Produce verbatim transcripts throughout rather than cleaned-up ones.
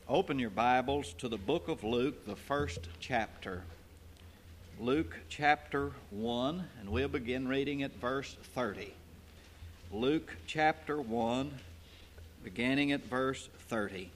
Open your Bibles to the book of Luke, the first chapter. Luke chapter one, and we'll begin reading at verse thirty. Luke chapter one, beginning at verse thirty.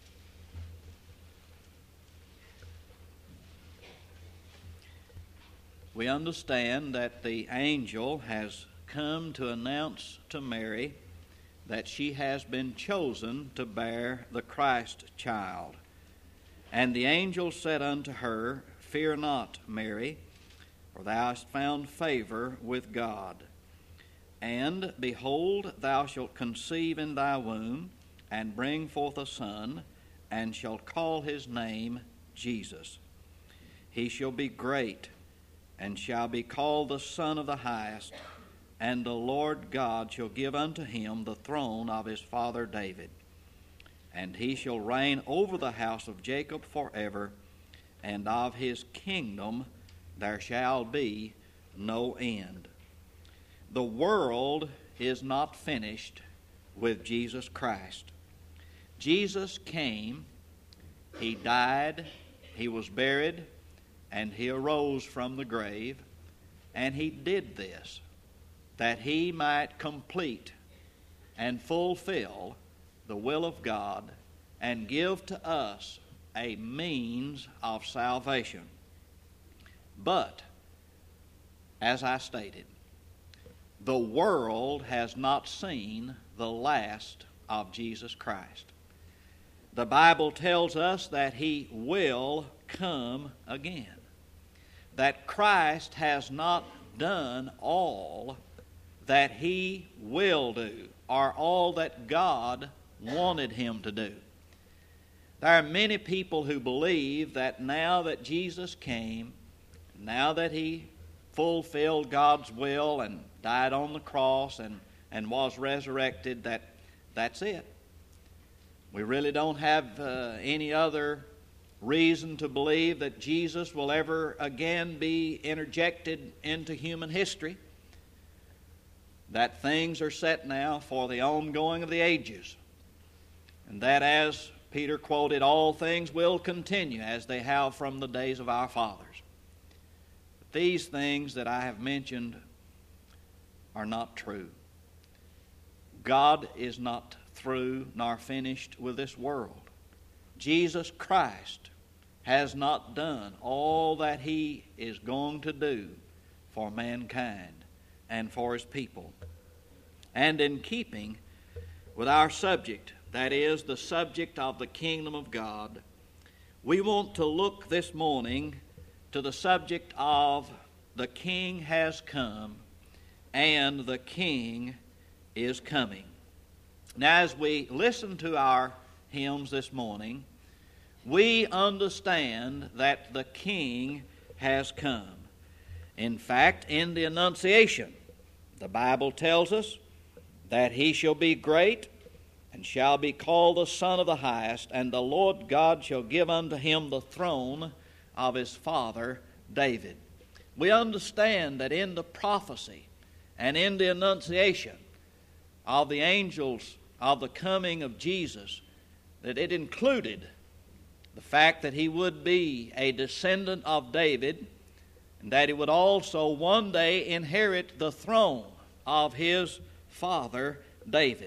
We understand that the angel has come to announce to Mary that she has been chosen to bear the Christ child. And the angel said unto her, Fear not, Mary, for thou hast found favor with God. And, behold, thou shalt conceive in thy womb, and bring forth a son, and shalt call his name Jesus. He shall be great, and shall be called the Son of the Highest. And the Lord God shall give unto him the throne of his father David. And he shall reign over the house of Jacob forever, and of his kingdom there shall be no end. The world is not finished with Jesus Christ. Jesus came, he died, he was buried, and he arose from the grave, and he did this that he might complete and fulfill the will of God and give to us a means of salvation. But, as I stated, the world has not seen the last of Jesus Christ. The Bible tells us that he will come again, that Christ has not done all that he will do, or all that God wanted him to do. There are many people who believe that now that Jesus came, now that he fulfilled God's will and died on the cross and, and was resurrected, that that's it. We really don't have uh, any other reason to believe that Jesus will ever again be interjected into human history, that things are set now for the ongoing of the ages, and that, as Peter quoted, all things will continue as they have from the days of our fathers. But these things that I have mentioned are not true. God is not through nor finished with this world. Jesus Christ has not done all that he is going to do for mankind and for his people. And in keeping with our subject, that is the subject of the kingdom of God, we want to look this morning to the subject of the King has come and the King is coming. Now, as we listen to our hymns this morning, we understand that the King has come. In fact, in the Annunciation, the Bible tells us that he shall be great and shall be called the Son of the Highest, and the Lord God shall give unto him the throne of his father David. We understand that in the prophecy and in the Annunciation of the angels of the coming of Jesus, that it included the fact that he would be a descendant of David, and that he would also one day inherit the throne of his father David.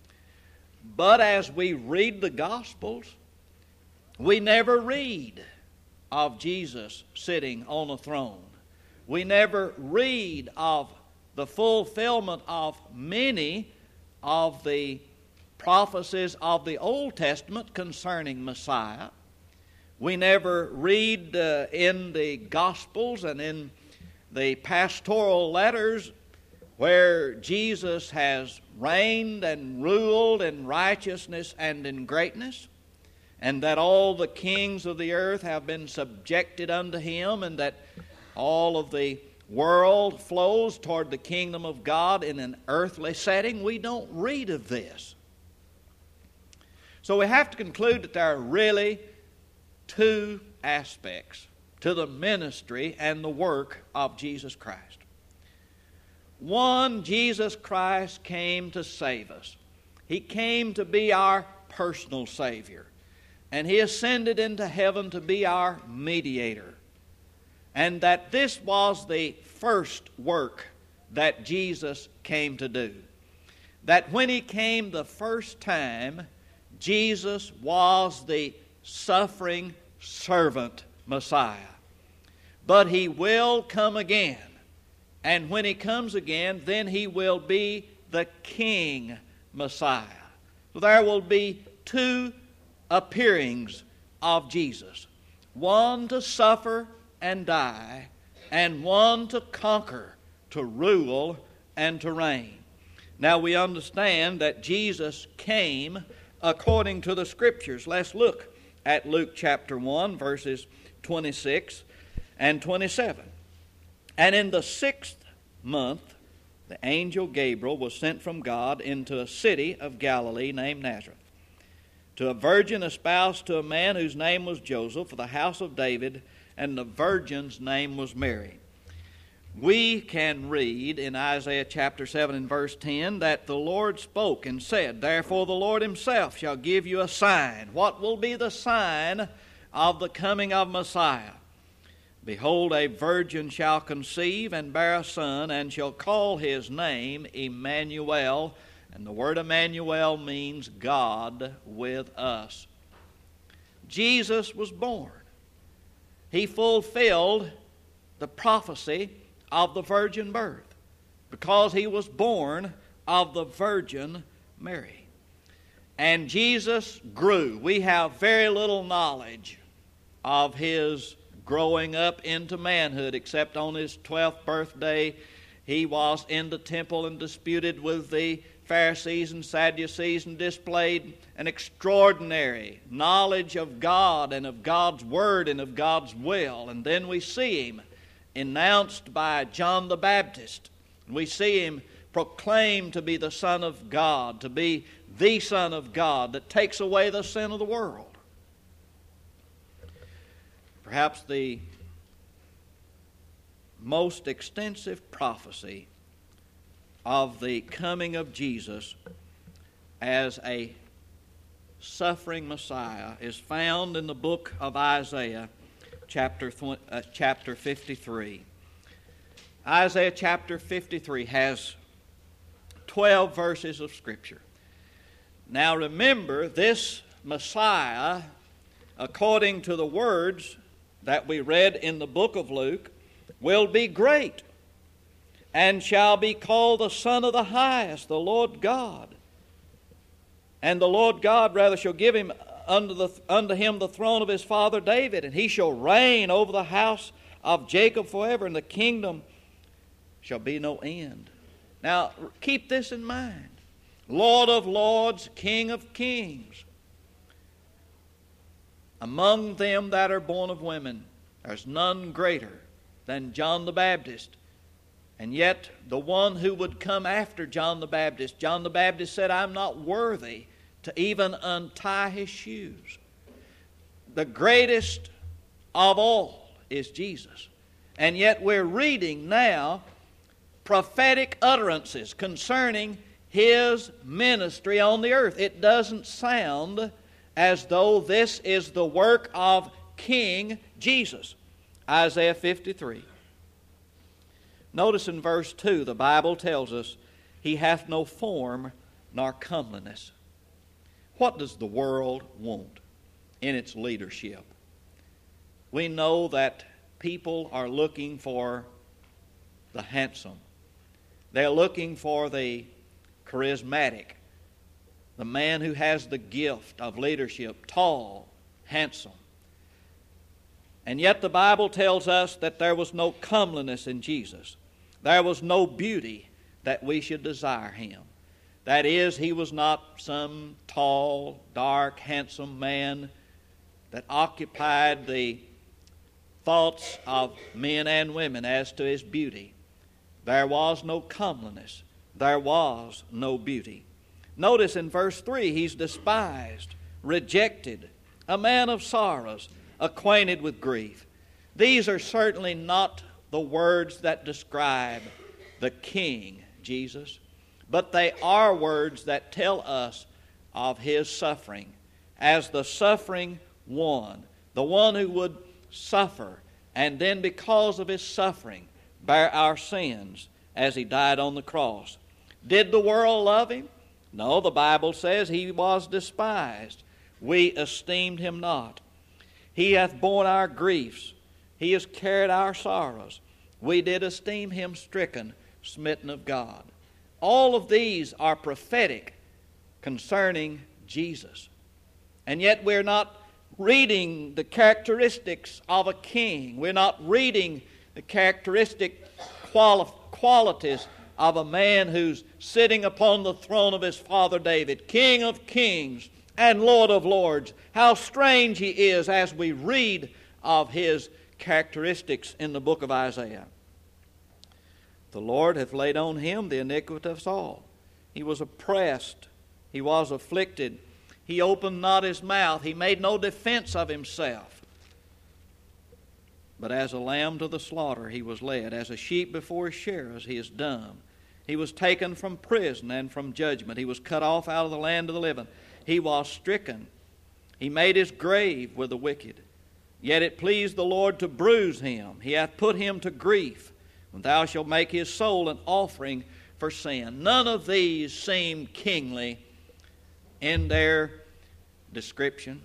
But as we read the Gospels, we never read of Jesus sitting on a throne. We never read of the fulfillment of many of the prophecies of the Old Testament concerning Messiah. We never read uh, in the Gospels and in the pastoral letters where Jesus has reigned and ruled in righteousness and in greatness, and that all the kings of the earth have been subjected unto him, and that all of the world flows toward the kingdom of God in an earthly setting. We don't read of this. So we have to conclude that there are really two aspects to the ministry and the work of Jesus Christ. One, Jesus Christ came to save us. He came to be our personal Savior. and He ascended into heaven to be our mediator. And that this was the first work that Jesus came to do. That when He came the first time, Jesus was the suffering servant Messiah. But He will come again. And when He comes again, then He will be the King Messiah. So there will be two appearings of Jesus. One to suffer and die, and one to conquer, to rule, and to reign. Now we understand that Jesus came according to the Scriptures. Let's look at Luke chapter one, verses twenty-six and twenty-seven. And in the sixth month, the angel Gabriel was sent from God into a city of Galilee named Nazareth, to a virgin espoused to a man whose name was Joseph, of the house of David, and the virgin's name was Mary. We can read in Isaiah chapter seven and verse ten that the Lord spoke and said, "Therefore the Lord Himself shall give you a sign." What will be the sign of the coming of Messiah? "Behold, a virgin shall conceive and bear a son, and shall call his name Emmanuel." And the word Emmanuel means God with us. Jesus was born. He fulfilled the prophecy of the virgin birth, because He was born of the Virgin Mary. And Jesus grew. We have very little knowledge of His growing up into manhood, except on His twelfth birthday He was in the temple and disputed with the Pharisees and Sadducees and displayed an extraordinary knowledge of God and of God's Word and of God's will. And then we see Him announced by John the Baptist. We see Him proclaimed to be the Son of God, to be the Son of God that takes away the sin of the world. Perhaps the most extensive prophecy of the coming of Jesus as a suffering Messiah is found in the book of Isaiah, chapter uh, chapter fifty-three. Isaiah chapter fifty-three has twelve verses of Scripture. Now remember, this Messiah, according to the words that we read in the book of Luke, will be great, and shall be called the Son of the Highest, the Lord God. And the Lord God, rather, shall give him unto, the, unto him the throne of his father David, and he shall reign over the house of Jacob forever, and the kingdom shall be no end. Now, keep this in mind. Lord of lords, King of kings. Among them that are born of women, there's none greater than John the Baptist. And yet, the one who would come after John the Baptist, John the Baptist said, "I'm not worthy to even untie his shoes." The greatest of all is Jesus. And yet we're reading now prophetic utterances concerning His ministry on the earth. It doesn't sound as though this is the work of King Jesus. Isaiah fifty-three. Notice in verse two, the Bible tells us, "He hath no form nor comeliness." What does the world want in its leadership? We know that people are looking for the handsome. They're looking for the charismatic, the man who has the gift of leadership, tall, handsome. And yet the Bible tells us that there was no comeliness in Jesus. There was no beauty that we should desire Him. That is, He was not some tall, dark, handsome man that occupied the thoughts of men and women as to His beauty. There was no comeliness. There was no beauty. Notice in verse three, He's despised, rejected, a man of sorrows, acquainted with grief. These are certainly not the words that describe the King, Jesus, but they are words that tell us of His suffering as the suffering one, the one who would suffer, and then because of his suffering, bear our sins as he died on the cross. Did the world love him? No, the Bible says he was despised. We esteemed him not. He hath borne our griefs. He has carried our sorrows. We did esteem him stricken, smitten of God. All of these are prophetic concerning Jesus. And yet we're not reading the characteristics of a king. We're not reading the characteristic quali- qualities of a man who's sitting upon the throne of his father David, King of kings and Lord of lords. How strange he is as we read of his characteristics in the book of Isaiah. The Lord hath laid on him the iniquity of us all. He was oppressed. He was afflicted. He opened not his mouth. He made no defense of himself. But as a lamb to the slaughter he was led. As a sheep before his shearers he is dumb. He was taken from prison and from judgment. He was cut off out of the land of the living. He was stricken. He made his grave with the wicked. Yet it pleased the Lord to bruise him. He hath put him to grief. And thou shalt make his soul an offering for sin. None of these seem kingly in their description.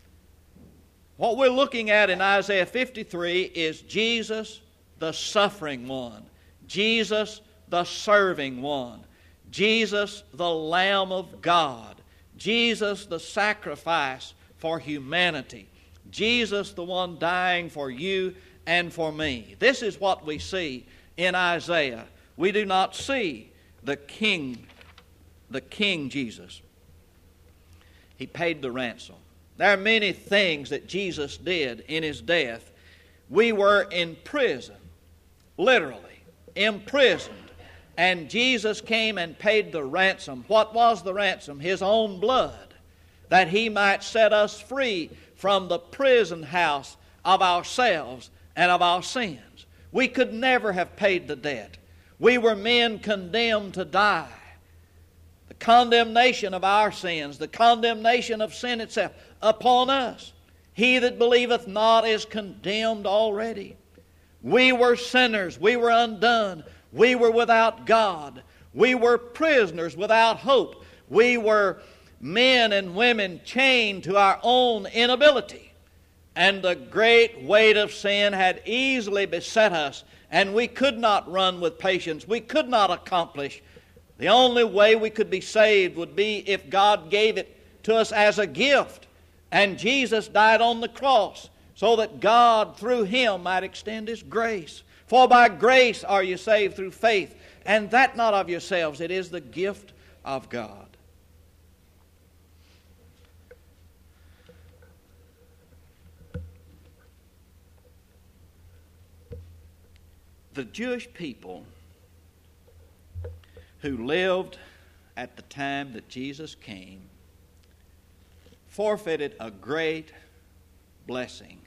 What we're looking at in Isaiah fifty-three is Jesus, the suffering one. Jesus, the serving one. Jesus, the Lamb of God. Jesus, the sacrifice for humanity. Jesus, the one dying for you and for me. This is what we see in Isaiah. We do not see the King, the King Jesus. He paid the ransom. There are many things that Jesus did in his death. We were in prison, literally, imprisoned. And Jesus came and paid the ransom. What was the ransom? His own blood, that he might set us free from the prison house of ourselves and of our sins. We could never have paid the debt. We were men condemned to die. The condemnation of our sins, the condemnation of sin itself upon us. He that believeth not is condemned already. We were sinners. We were undone. We were without God. We were prisoners without hope. We were men and women chained to our own inability. And the great weight of sin had easily beset us, and we could not run with patience. We could not accomplish. The only way we could be saved would be if God gave it to us as a gift. And Jesus died on the cross so that God, through him, might extend his grace. For by grace are you saved through faith, and that not of yourselves. It is the gift of God. The Jewish people who lived at the time that Jesus came forfeited a great blessing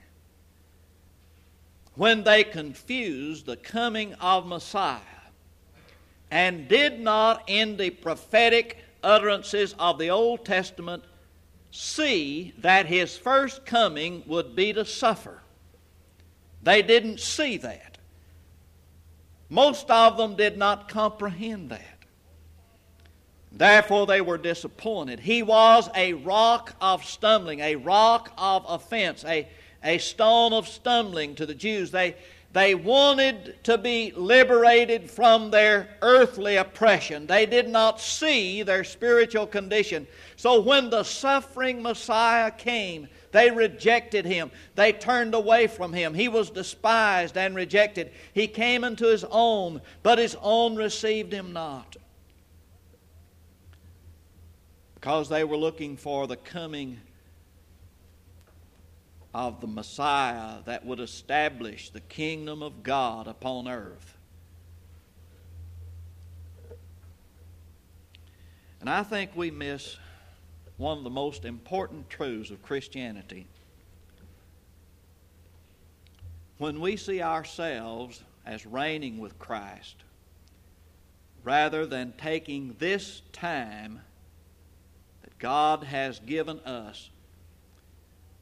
when they confused the coming of Messiah and did not in the prophetic utterances of the Old Testament see that his first coming would be to suffer. They didn't see that. Most of them did not comprehend that. Therefore they were disappointed. He was a rock of stumbling, a rock of offense, a, a stone of stumbling to the Jews. They, they wanted to be liberated from their earthly oppression. They did not see their spiritual condition. So when the suffering Messiah came, they rejected him. They turned away from him. He was despised and rejected. He came unto his own, but his own received him not. Because they were looking for the coming of the Messiah that would establish the kingdom of God upon earth. And I think we miss one of the most important truths of Christianity. When we see ourselves as reigning with Christ, rather than taking this time that God has given us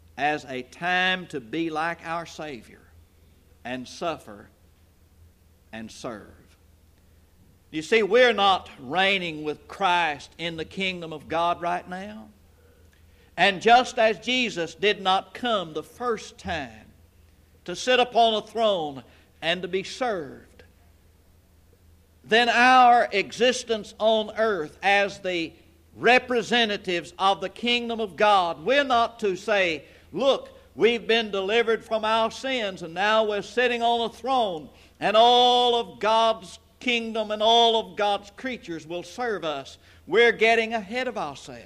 as a time to be like our Savior and suffer and serve. You see, we're not reigning with Christ in the kingdom of God right now. And just as Jesus did not come the first time to sit upon a throne and to be served, then our existence on earth as the representatives of the kingdom of God, we're not to say, look, we've been delivered from our sins and now we're sitting on a throne and all of God's kingdom and all of God's creatures will serve us. We're getting ahead of ourselves.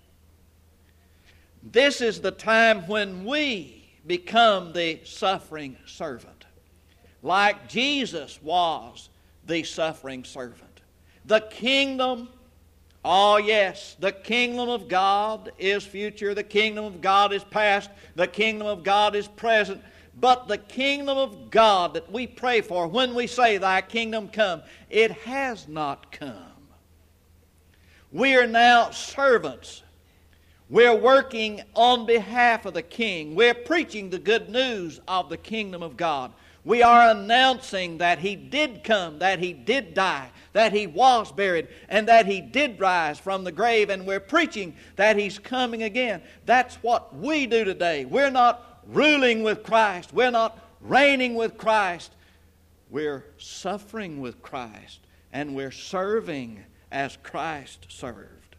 This is the time when we become the suffering servant, like Jesus was the suffering servant. The kingdom, oh yes, the kingdom of God is future, the kingdom of God is past, the kingdom of God is present. But the kingdom of God that we pray for when we say, Thy kingdom come, it has not come. We are now servants. We're working on behalf of the King. We're preaching the good news of the kingdom of God. We are announcing that He did come, that He did die, that He was buried, and that He did rise from the grave. And we're preaching that He's coming again. That's what we do today. We're not ruling with Christ. We're not reigning with Christ. We're suffering with Christ. And we're serving as Christ served.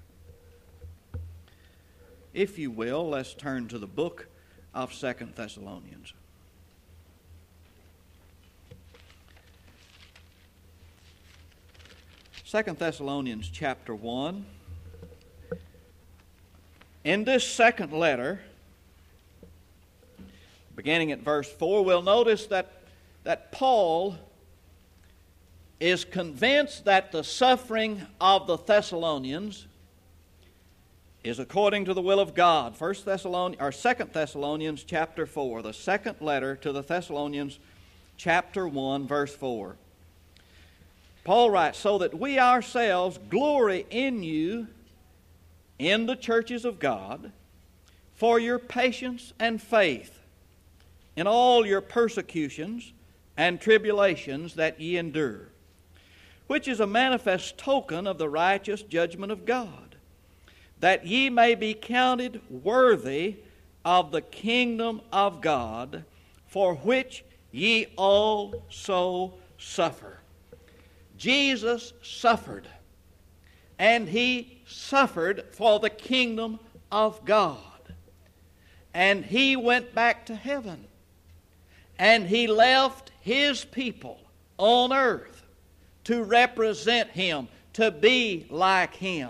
If you will, let's turn to the book of Second Thessalonians. Second Thessalonians chapter one. In this second letter, beginning at verse four, we'll notice that, that Paul is convinced that the suffering of the Thessalonians is according to the will of God. First Thessalonians, or Second Thessalonians chapter four, the second letter to the Thessalonians chapter one, verse four. Paul writes, so that we ourselves glory in you in the churches of God for your patience and faith in all your persecutions and tribulations that ye endure, which is a manifest token of the righteous judgment of God, that ye may be counted worthy of the kingdom of God, for which ye also suffer. Jesus suffered, and He suffered for the kingdom of God. And He went back to heaven. And He left His people on earth to represent Him, to be like Him.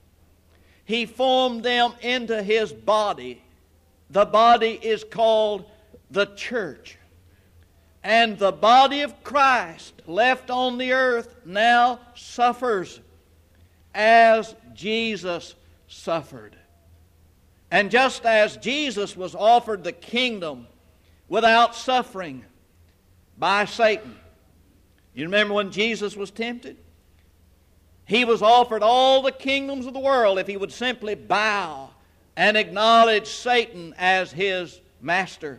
He formed them into His body. The body is called the church. And the body of Christ left on the earth now suffers as Jesus suffered. And just as Jesus was offered the kingdom without suffering by Satan. You remember when Jesus was tempted? He was offered all the kingdoms of the world if he would simply bow and acknowledge Satan as his master.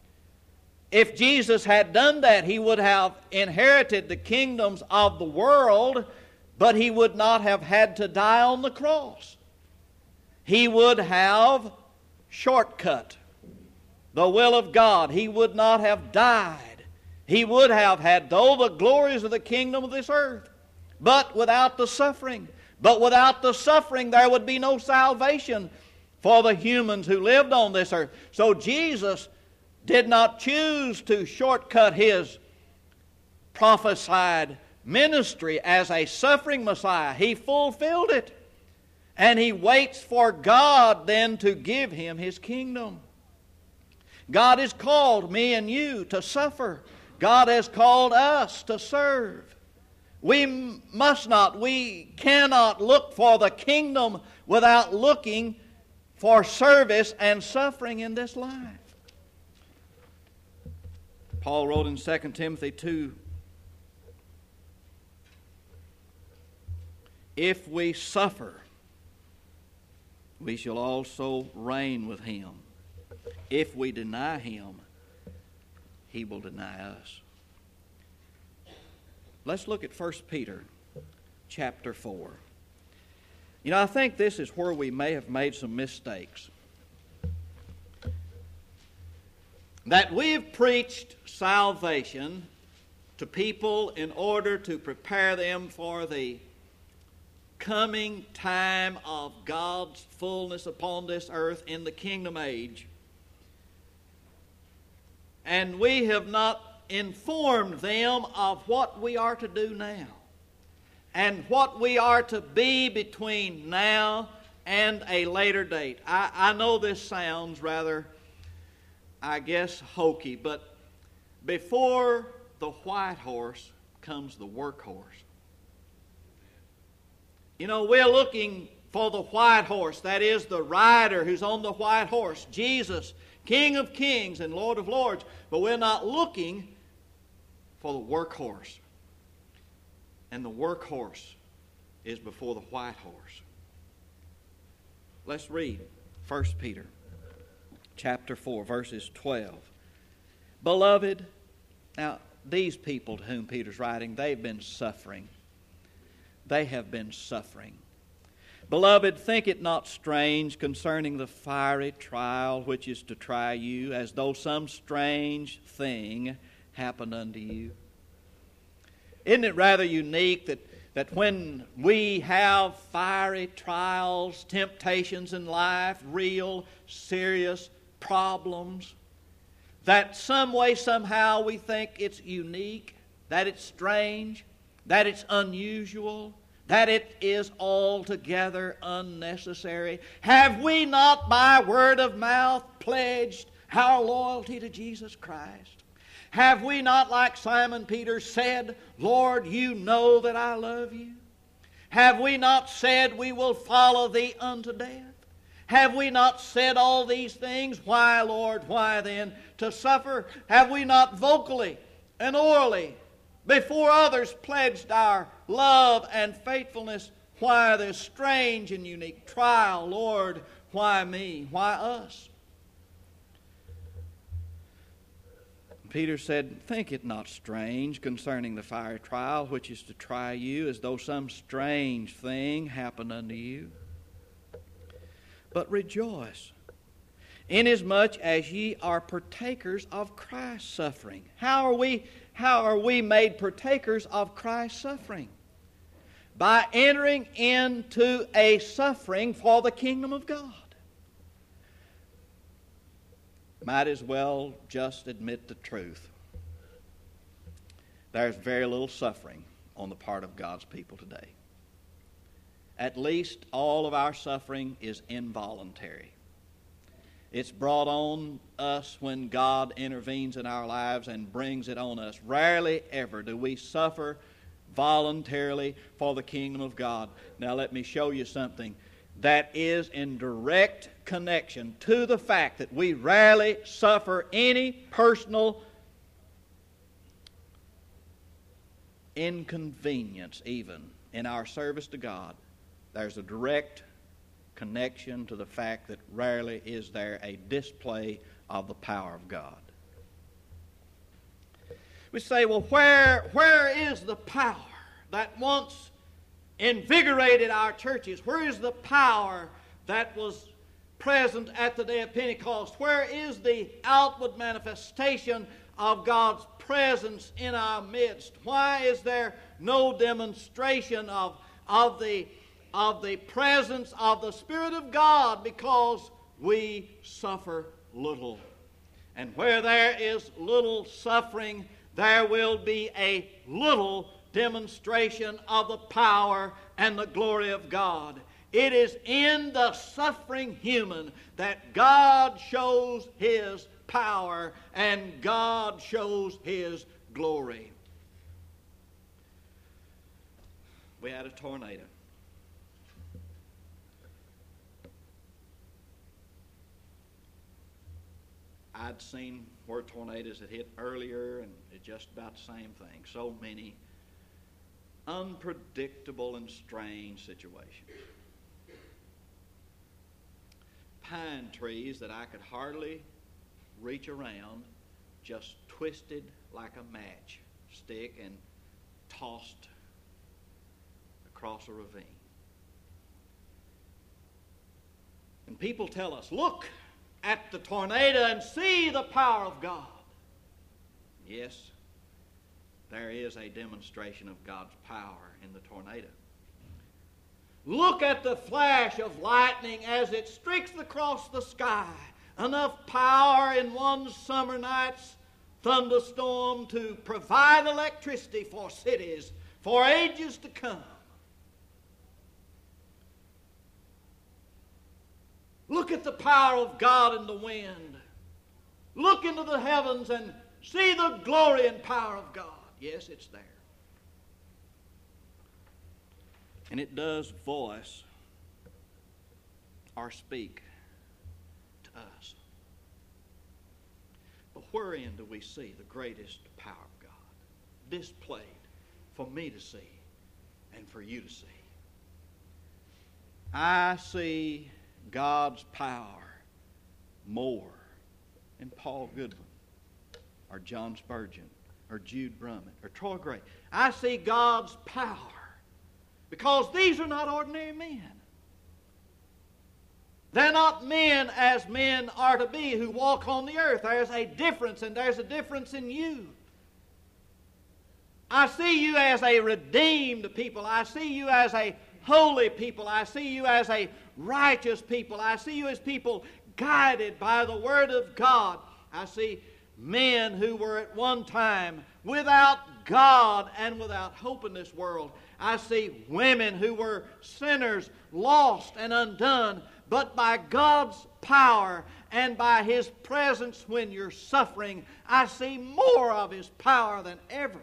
If Jesus had done that, He would have inherited the kingdoms of the world, but He would not have had to die on the cross. He would have shortcut the will of God. He would not have died. He would have had all the glories of the kingdom of this earth, but without the suffering. But without the suffering, there would be no salvation for the humans who lived on this earth. So Jesus did not choose to shortcut His prophesied ministry as a suffering Messiah. He fulfilled it. And He waits for God then to give Him His kingdom. God has called me and you to suffer. God has called us to serve. We must not, we cannot look for the kingdom without looking for service and suffering in this life. Paul wrote in Second Timothy two, if we suffer, we shall also reign with Him. if we deny Him, He will deny us. Let's look at First Peter chapter four. You know, I think this is where we may have made some mistakes. That we have preached salvation to people in order to prepare them for the coming time of God's fullness upon this earth in the kingdom age. And we have not informed them of what we are to do now and what we are to be between now and a later date. I, I know this sounds rather, I guess, hokey, but before the white horse comes the workhorse. You know, we're looking for the white horse, that is the rider who's on the white horse, Jesus, King of kings and Lord of lords, but we're not looking for the workhorse. And the workhorse is before the white horse. Let's read First Peter chapter four, verses twelve. Beloved, now these people to whom Peter's writing, they've been suffering. They have been suffering. Beloved, think it not strange concerning the fiery trial which is to try you, as though some strange thing happened unto you. Isn't it rather unique that, that when we have fiery trials, temptations in life, real, serious problems, that some way, somehow we think it's unique, that it's strange, that it's unusual, that it is altogether unnecessary? Have we not by word of mouth pledged our loyalty to Jesus Christ? Have we not, like Simon Peter, said, Lord, you know that I love you? Have we not said we will follow thee unto death? Have we not said all these things? Why, Lord, why then to suffer? Have we not vocally and orally before others pledged our love and faithfulness? Why this strange and unique trial, Lord? Why me? Why us? Peter said, think it not strange concerning the fiery trial which is to try you, as though some strange thing happened unto you. But rejoice, inasmuch as ye are partakers of Christ's suffering. How are we, how are we made partakers of Christ's suffering? By entering into a suffering for the kingdom of God. Might as well just admit the truth. There's very little suffering on the part of God's people today. At least all of our suffering is involuntary. It's brought on us when God intervenes in our lives and brings it on us. Rarely ever do we suffer voluntarily for the kingdom of God. Now let me show you something that is in direct connection to the fact that we rarely suffer any personal inconvenience even in our service to God. There's a direct connection to the fact that rarely is there a display of the power of God. We say, well, where, where is the power that once invigorated our churches? Where is the power that was present at the day of Pentecost? Where is the outward manifestation of God's presence in our midst? Why is there no demonstration of, of, the, of the presence of the Spirit of God? Because we suffer little. And where there is little suffering, there will be a little demonstration of the power and the glory of God. It is in the suffering human that God shows His power and God shows His glory. We had a tornado. I'd seen where tornadoes had hit earlier, and it's just about the same thing. So many unpredictable and strange situations. Pine trees that I could hardly reach around, just twisted like a match stick and tossed across a ravine. And people tell us, look at the tornado and see the power of God. Yes, there is a demonstration of God's power in the tornado. Look at the flash of lightning as it streaks across the sky. Enough power in one summer night's thunderstorm to provide electricity for cities for ages to come. Look at the power of God in the wind. Look into the heavens and see the glory and power of God. Yes, it's there. And it does voice or speak to us. But wherein do we see the greatest power of God displayed for me to see and for you to see? I see God's power more in Paul Goodwin or John Spurgeon or Jude Brummett or Troy Gray. I see God's power because these are not ordinary men. They're not men as men are to be who walk on the earth. There's a difference, and there's a difference in you. I see you as a redeemed people. I see you as a holy people. I see you as a righteous people. I see you as people guided by the Word of God. I see men who were at one time without God and without hope in this world. I see women who were sinners, lost and undone, but by God's power and by His presence when you're suffering, I see more of His power than ever.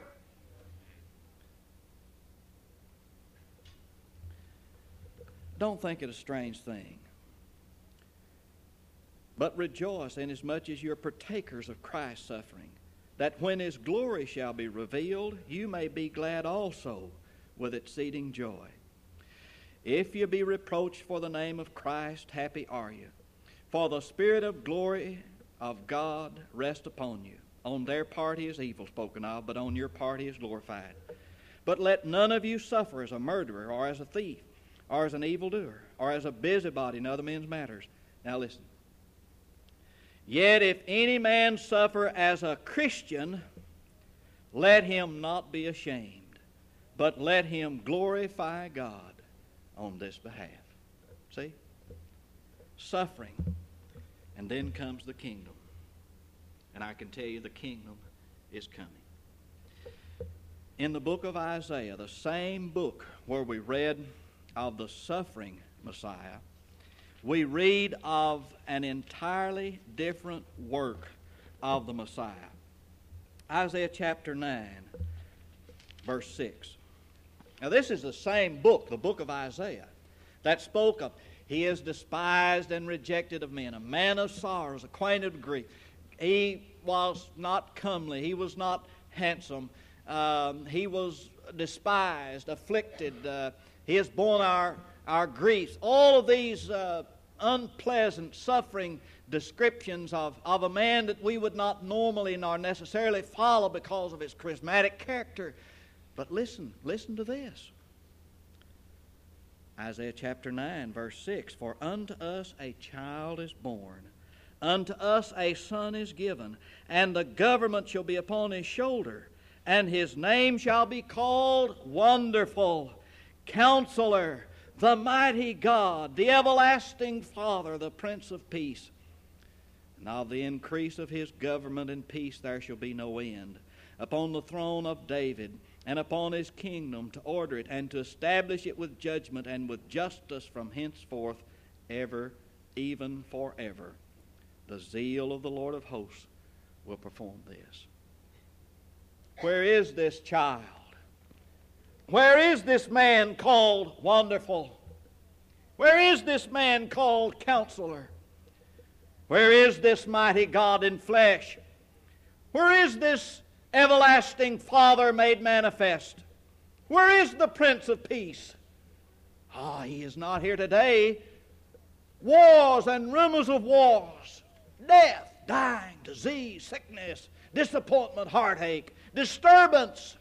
Don't think it a strange thing, but rejoice inasmuch as you're partakers of Christ's suffering, that when His glory shall be revealed, you may be glad also with exceeding joy. If you be reproached for the name of Christ, happy are you. For the Spirit of glory of God rest upon you. On their part He is evil spoken of, but on your part He is glorified. But let none of you suffer as a murderer, or as a thief, or as an evildoer, or as a busybody in other men's matters. Now listen. Yet if any man suffer as a Christian, let him not be ashamed, but let him glorify God on this behalf. See? Suffering. And then comes the kingdom. And I can tell you the kingdom is coming. In the book of Isaiah, the same book where we read of the suffering Messiah, we read of an entirely different work of the Messiah. Isaiah chapter nine, verse six. Now this is the same book, the book of Isaiah, that spoke of He is despised and rejected of men, a man of sorrows, acquainted with grief. He was not comely. He was not handsome. Um, he was despised, afflicted. Uh, he has borne our, our griefs. All of these uh, unpleasant, suffering descriptions of, of a man that we would not normally nor necessarily follow because of his charismatic character. But listen, listen to this. Isaiah chapter nine, verse six. For unto us a child is born, unto us a son is given, and the government shall be upon his shoulder, and his name shall be called Wonderful, Counselor, the Mighty God, the Everlasting Father, the Prince of Peace. And of the increase of his government and peace there shall be no end, upon the throne of David, and upon his kingdom, to order it and to establish it with judgment and with justice from henceforth ever, even forever. The zeal of the Lord of hosts will perform this. Where is this child? Where is this man called Wonderful? Where is this man called Counselor? Where is this mighty God in flesh? Where is this Everlasting Father made manifest? Where is the Prince of Peace? Ah, oh, He is not here today. Wars and rumors of wars, death, dying, disease, sickness, disappointment, heartache, disturbance.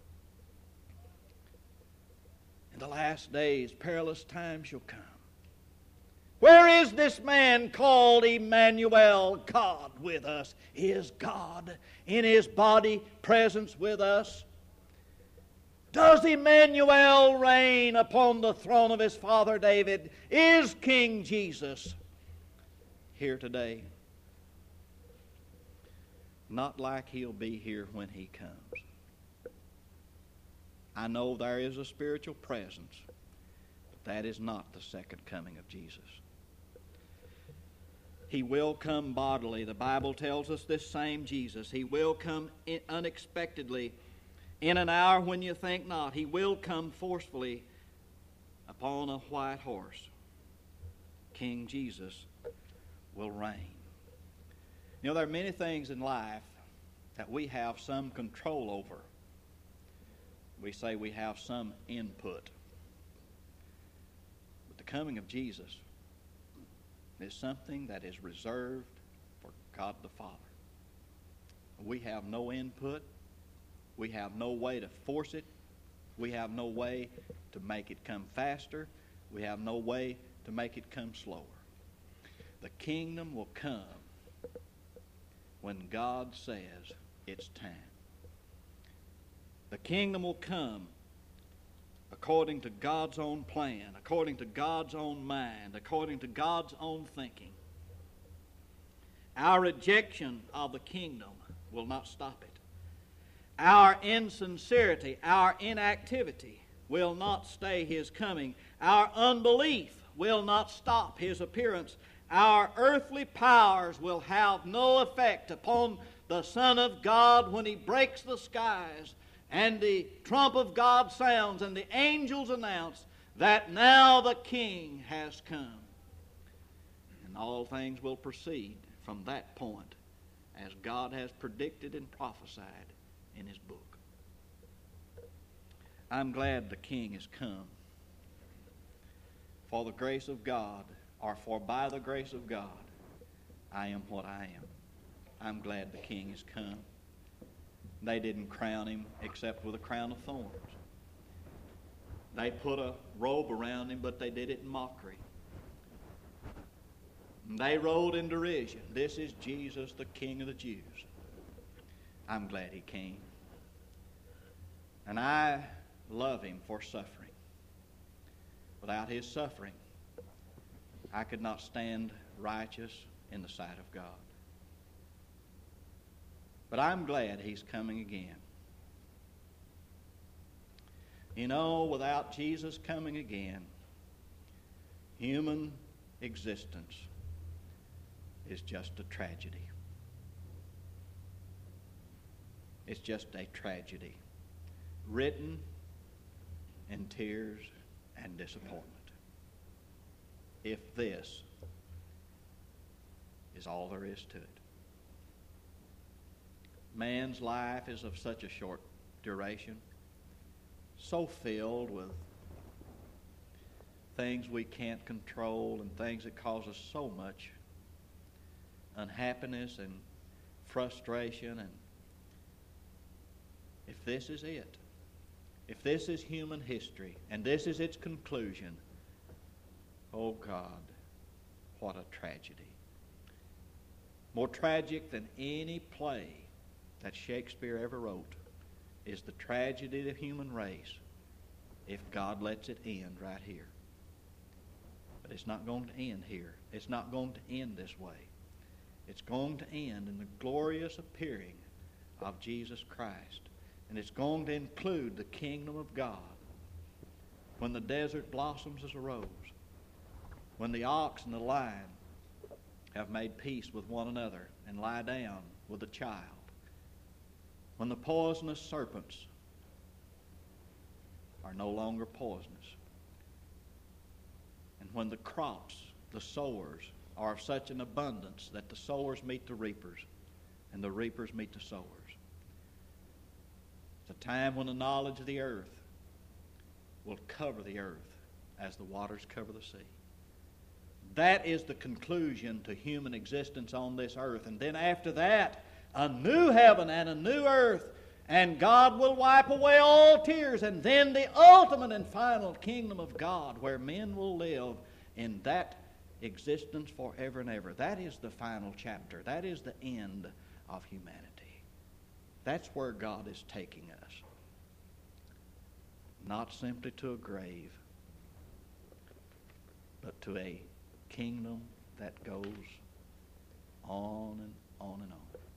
In the last days, perilous times shall come. Where is this man called Emmanuel? God with us. Is God in His body presence with us? Does Emmanuel reign upon the throne of his father David? Is King Jesus here today? Not like He'll be here when He comes. I know there is a spiritual presence, but that is not the second coming of Jesus. He will come bodily. The Bible tells us this same Jesus. He will come unexpectedly in an hour when you think not. He will come forcefully upon a white horse. King Jesus will reign. You know, there are many things in life that we have some control over. We say we have some input. But the coming of Jesus is something that is reserved for God the Father. We have no input. We have no way to force it. We have no way to make it come faster. We have no way to make it come slower. The kingdom will come when God says it's time. The kingdom will come according to God's own plan, according to God's own mind, according to God's own thinking. Our rejection of the kingdom will not stop it. Our insincerity, our inactivity will not stay His coming. Our unbelief will not stop His appearance. Our earthly powers will have no effect upon the Son of God when He breaks the skies and the trump of God sounds and the angels announce that now the King has come. And all things will proceed from that point as God has predicted and prophesied in His book. I'm glad the King has come. For the grace of God, or for by the grace of God, I am what I am. I'm glad the King has come. They didn't crown Him except with a crown of thorns. They put a robe around Him, but they did it in mockery. And they rode in derision. This is Jesus, the King of the Jews. I'm glad He came. And I love Him for suffering. Without His suffering, I could not stand righteous in the sight of God. But I'm glad He's coming again. You know, without Jesus coming again, human existence is just a tragedy. It's just a tragedy, written in tears and disappointment. If this is all there is to it. Man's life is of such a short duration, so filled with things we can't control and things that cause us so much unhappiness and frustration. And if this is it, if this is human history and this is its conclusion, oh God, what a tragedy. More tragic than any play that Shakespeare ever wrote is the tragedy of the human race if God lets it end right here. But it's not going to end here. It's not going to end this way. It's going to end in the glorious appearing of Jesus Christ. And it's going to include the kingdom of God when the desert blossoms as a rose, when the ox and the lion have made peace with one another and lie down with the child, when the poisonous serpents are no longer poisonous, and when the crops, the sowers, are of such an abundance that the sowers meet the reapers and the reapers meet the sowers. It's a time when the knowledge of the earth will cover the earth as the waters cover the sea. That is the conclusion to human existence on this earth. And then after that, a new heaven and a new earth, and God will wipe away all tears, and then the ultimate and final kingdom of God, where men will live in that existence forever and ever. That is the final chapter. That is the end of humanity. That's where God is taking us. Not simply to a grave, but to a kingdom that goes on and on and on.